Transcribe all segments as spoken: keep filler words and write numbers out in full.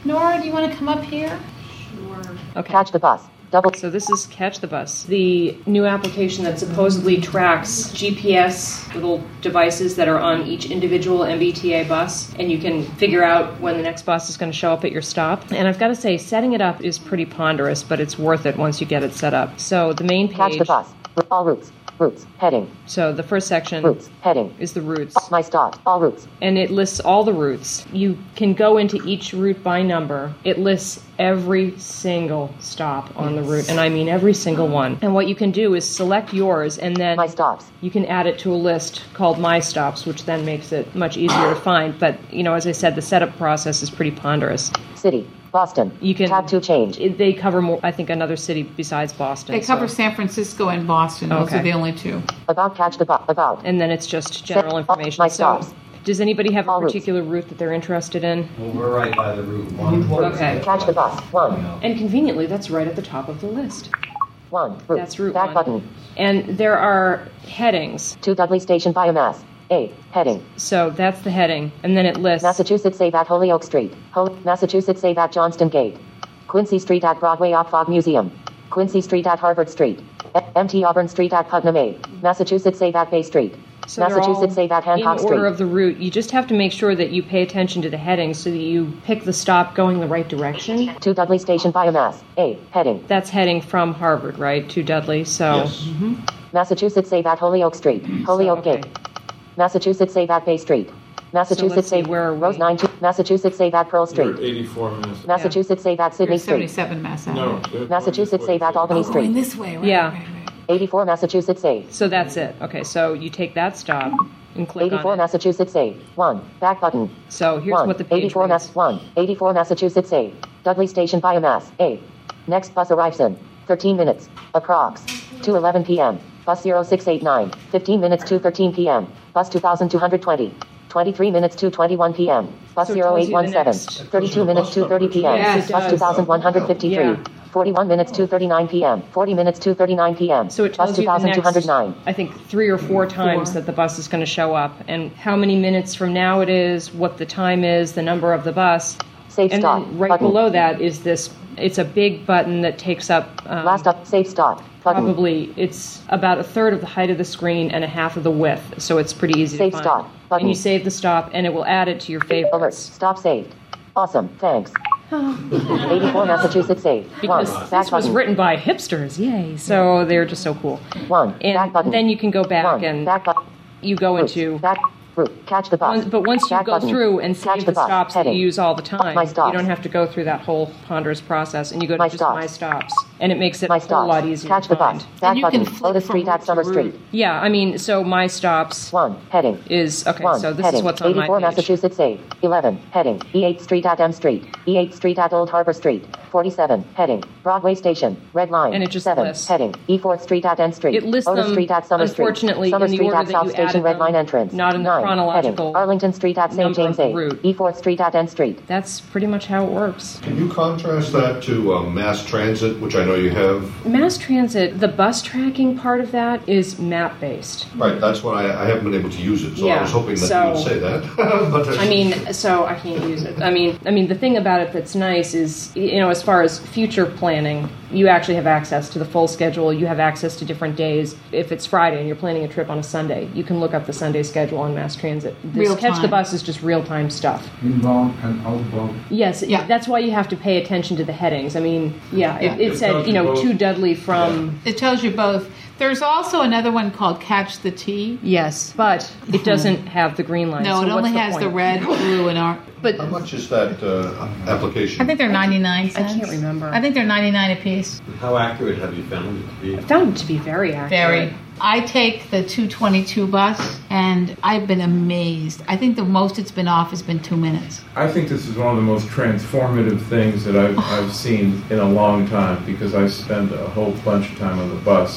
Nora, do you want to come up here? Sure. Okay. Catch the bus. Double. So this is Catch the Bus, the new application that supposedly tracks G P S little devices that are on each individual M B T A bus, and you can figure out when the next bus is going to show up at your stop. And I've got to say, setting it up is pretty ponderous, but it's worth it once you get it set up. So the main page... Catch the bus. All routes. Routes. Heading. So the first section routes. Heading. is the routes. My stop. All routes. And it lists all the routes. You can go into each route by number. It lists every single stop on the route, and I mean every single one. And what you can do is select yours, and then My stops. you can add it to a list called My Stops, which then makes it much easier to find. But, you know, as I said, the setup process is pretty ponderous. City. Boston. You can tab to change. It, they cover more, I think, another city besides Boston. They cover so. San Francisco and Boston. Those Okay. are the only two. About catch the bus. About. And then it's just general Set- information. My so, stops. does anybody have a All routes. particular route that they're interested in? Well, we're right by the Route one. Okay. Catch the bus. One. And conveniently, that's right at the top of the list. One. Route. That's Route Back one. button. And there are headings. To Dudley Station biomass. A. Heading. So that's the heading. And then it lists... Massachusetts save at Holyoke Street. Hol- Massachusetts save at Johnston Gate. Quincy Street at Broadway Ockfog Museum. Quincy Street at Harvard Street. M T Auburn Street at Putnam A. Massachusetts save at Bay Street. So they're Massachusetts all save at Hancock in order Street. of the route. You just have to make sure that you pay attention to the headings so that you pick the stop going the right direction. To Dudley Station biomass. A. Heading. That's heading from Harvard, right, to Dudley. So Yes. Massachusetts save at Holyoke Street. Holyoke okay. Gate. Massachusetts save at Bay Street. Massachusetts let's see, save where are we? Rose nine two. Massachusetts save at Pearl You're Street. at eighty-four minutes. Massachusetts save at Sydney You're Street. seventy-seven Mass Ave. No. good. Massachusetts save at Albany Oh, going Street. this way, right? Yeah. right, right. eighty-four Massachusetts save. so that's it. Okay, so you take that stop and click eighty-four on it. Massachusetts save. One. Back button. So here's one. what the page eighty-four reads. Mass. One. eighty-four Massachusetts save. Dudley Station biomass. A. Next bus arrives in thirteen minutes. Approx. two eleven p.m. Bus zero six eight nine. fifteen minutes to thirteen p.m. Bus two thousand two hundred twenty. twenty-three minutes to twenty-one p.m. Bus So it zero tells eight you the one seven. next- thirty-two minutes to thirty p.m. Yes, it Bus does. two thousand one hundred fifty-three. Yeah. forty-one minutes to thirty-nine p.m. forty minutes to thirty-nine p.m. So it tells Bus you the two thousand two hundred nine. next, I think, three or four times Four. that the bus is going to show up, and how many minutes from now it is, what the time is, the number of the bus. Save And stop. then right button. below that is this, it's a big button that takes up um, Last up. Save stop. Button. probably, it's about a third of the height of the screen and a half of the width, so it's pretty easy Save to find. stop. Button. And you save the stop, and it will add it to your Alert. favorites. Stop saved. Awesome. Thanks. eighty-four Massachusetts save. Because One. Back this was button. written by hipsters, yay! So they're just so cool. One. Back And button. then you can go back One. and Back button. you go Routes. into... Back. Route. Catch the bus. Once- But once you Back go button. through and Catch save the the bus. stops that Heading. you use all the time, My you stops. don't have to go through that whole ponderous process, and you go to My just stops. My Stops, and it makes it My a whole stops. lot easier Catch to the find. bus. Back you button. can flip Otis from Street route at Summer to Street. route. Yeah, I mean, so My Stops One. Heading. is, okay, One. so this heading. is what's on my eighty-four page. Massachusetts save. eleven. Heading. E eighth Street at M Street. E eighth Street at Old Harbor Street. forty-seven. Heading. Broadway Station. Red Line. And it just seven. lists. Heading. E fourth Street at N Street. It lists Otis them, Street at Summer Street. unfortunately, Summer in the Street order at that South you Station added Red them, Line entrance. not in the Nine. chronological Heading. Arlington Street at Saint number James of the A. route. E fourth Street at N Street. That's pretty much how it works. Can you contrast that to um, mass transit, which I know you have? Mass transit, the bus tracking part of that is map-based. Right, that's why I, I haven't been able to use it, so Yeah, I was hoping that so- you would say that. but uh, I mean, so I can't use it. I mean, I mean, the thing about it that's nice is, you know, as far as future planning, you actually have access to the full schedule. You have access to different days. If it's Friday and you're planning a trip on a Sunday, you can look up the Sunday schedule on mass transit. This Real Catch the time. Bus is just real-time stuff. Inbound and outbound. Yes, Yeah. that's why you have to pay attention to the headings. I mean, yeah, Yeah. it, it It said, tells you you know, both. to Dudley from... It tells you both. There's also another one called Catch the T. Yes, but it doesn't have the green line. No, so it only what's has the point? red, blue, and orange. But how much is that uh, application? I think they're ninety-nine cents. I can't remember. I think they're ninety-nine a piece. How accurate have you found it to be? I found it to be very accurate. Very. I take the two twenty-two bus, and I've been amazed. I think the most it's been off has been two minutes. I think this is one of the most transformative things that I've, I've seen in a long time because I spend a whole bunch of time on the bus. I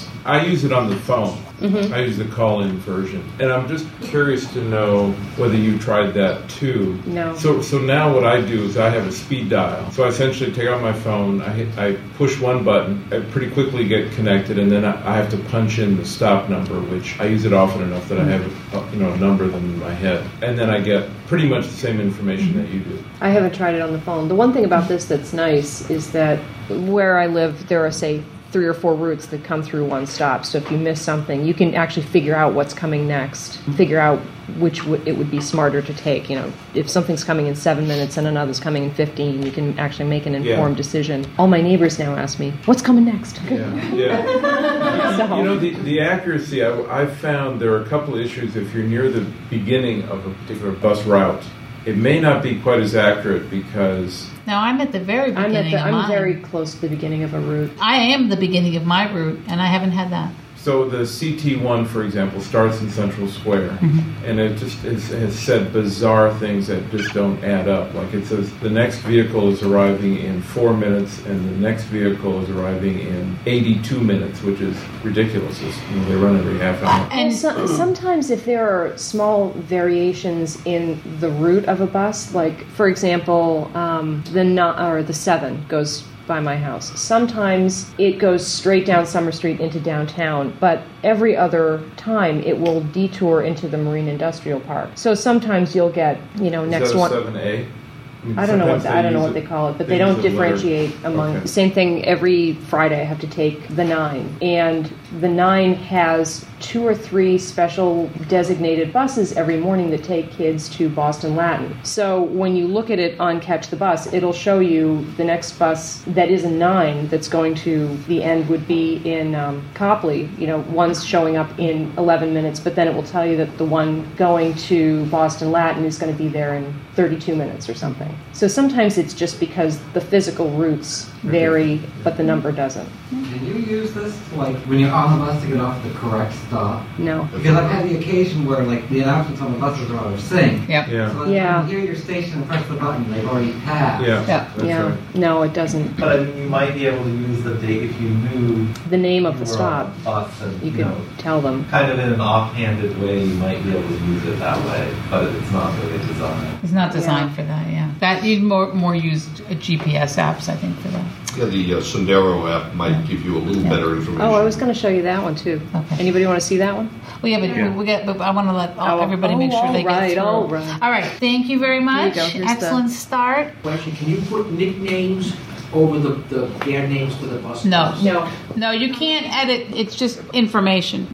use it on the phone. Mm-hmm. I use the call-in version. And I'm just curious to know whether you tried that too. No. So so now what I do is I have a speed dial. So I essentially take out my phone, I hit, I push one button, I pretty quickly get connected, and then I, I have to punch in the stop number, which I use it often enough that I have a, you know, a number of them in my head. And then I get pretty much the same information that you do. I haven't tried it on the phone. The one thing about this that's nice is that where I live, there are, say, three or four routes that come through one stop. So if you miss something, you can actually figure out what's coming next, figure out which w- it would be smarter to take. You know, if something's coming in seven minutes and another's coming in fifteen, you can actually make an informed Yeah. decision. All my neighbors now ask me, what's coming next? Yeah, yeah. So- You know, the, the accuracy, I, I've found there are a couple of issues if you're near the beginning of a particular bus route. It may not be quite as accurate because... Now, I'm at the very I'm beginning at the, of I'm mine. very close to the beginning of a route. I am the beginning of my route, and I haven't had that. So the C T one, for example, starts in Central Square, Mm-hmm. and it just is, has said bizarre things that just don't add up. Like it says the next vehicle is arriving in four minutes, and the next vehicle is arriving in eighty-two minutes, which is ridiculous. It's, you know, they run every half hour. And Well, so, sometimes if there are small variations in the route of a bus, like for example, um, the no, or the seven goes by my house. Sometimes it goes straight down Summer Street into downtown, but every other time it will detour into the Marine Industrial Park. So sometimes you'll get, you know, Is next that a one. seven A? mean, I don't know what sometimes the, I don't know use what they it- call it, but they, use don't a letter. differentiate among. Okay. Same thing every Friday. I have to take the nine, and the nine has two or three special designated buses every morning that take kids to Boston Latin. So when you look at it on Catch the Bus, it'll show you the next bus that is a nine that's going to the end would be in um, Copley. You know, one's showing up in eleven minutes, but then it will tell you that the one going to Boston Latin is going to be there in thirty-two minutes or something. So sometimes it's just because the physical routes vary, but the number doesn't. Can you use this, like, when you're on the bus to get off the correct stop? No. Because I've had the occasion where, like, the announcements on the buses are out of sync. Yep. Yeah. So Yeah. when you hear your station and press the button, they've already passed. Yeah. Yeah. That's yeah. right. No, it doesn't. But I mean, you might be able to use the date if you knew The name of you the were stop. on a bus and, You you could know, tell them. kind of in an offhanded way, you might be able to use it that way, but it's not really designed. It's not designed Yeah. for that, yeah. That you'd more more use uh, G P S apps, I think, for that. Yeah, the uh, Sendero app might give you a little Yeah. better information. Oh, I was going to show you that one too. Okay. Anybody want to see that one? Well, yeah, but Yeah. we get. But I want to let all, Oh, everybody make oh, sure they all right, get through. all right. All right. Thank you very much. go. Here's the- Excellent start. Question, can you put nicknames over the, the their names for the bus? No. No. No, you can't edit. It's just information.